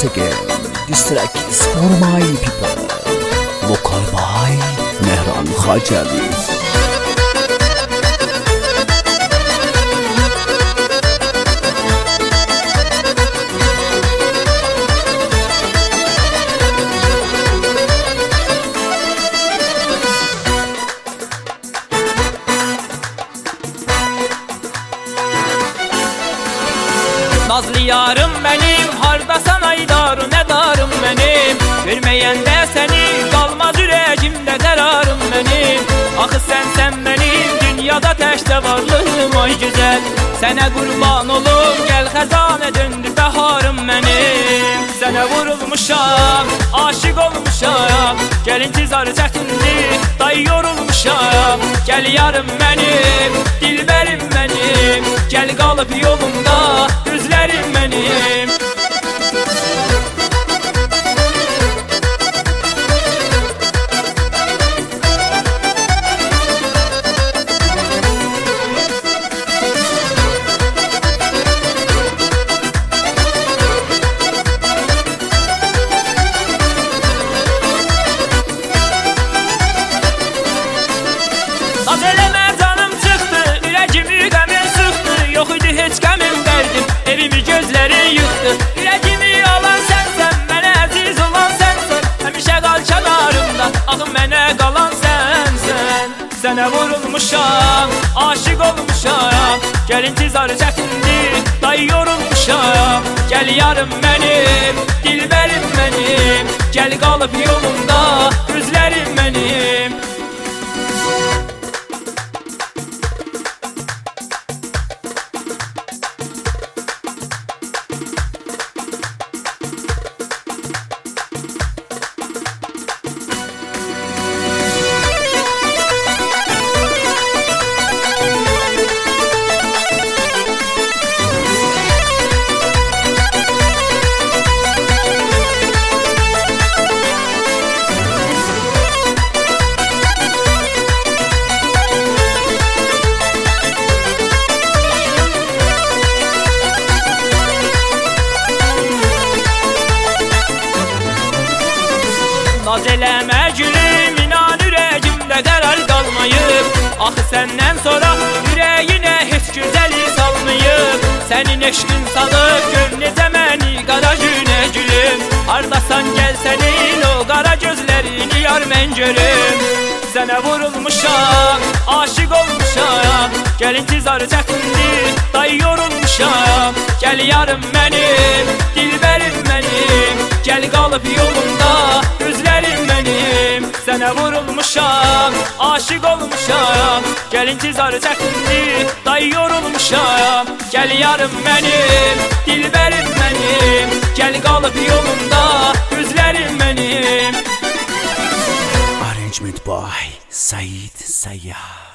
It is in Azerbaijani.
once again. This track is for my people. Vocal by Mehran Khajavi. Nazlı yarım benim, hardasan aydarım, ne darım benim. Görmeyende seni, kalmaz yüreğimde kararım benim. Axı sen benim, dünyada təkdə varlığım ay güzel. Sənə qurban olum, gel xəzanə döndür bəharım benim. Sənə vurulmuşam, aşık olmuşam, gel intizarı çətindir, day yorulmuşam. Gel yarım benim, dilbərim benim, gel qalıb yolumda, gözlerim benim. Naz eləmə canım çıxdı, ürəyimi qəmin sıxdı. Yox idi heç qəmim dərdim, evimi gözlərin yıxdı. Ürəyimi alan sənsən, mənə əziz olan sənsən. Həmişə qal kənarımda, axı mənə qalan sənsən. Sənə vurulmuşam, aşık olmuşam, gel intizarı çətindir, day yorulmuşam. Gel yarım mənim, dilbərim mənim, gel qalıb yolumda, gözlərim mənim. Naz eləmə gülüm, inan ürəyimdə qərar qalmayıb. Axı səndən sonra ürəyinə heç gözəli salmayıb. Sənin eşqin salıb, gör necə məni qara günə gülüm. Hardasan gəl sənin o qara gözlərini yar mən görüm. Sənə vurulmuşam, aşık olmuşam, gel intizarı çətindir, day yorulmuşam. Gel yarım mənim, dilbərim mənim, gel qalıb yolumda, gözlərim mənim. Sənə vurulmuşam, aşık olmuşam, gel intizarı çətindir, day yorulmuşam. Gel yarım mənim, dilbərim mənim, gel qalıb yolumda, gözlərim mənim. Arrangement by Said Sayyah.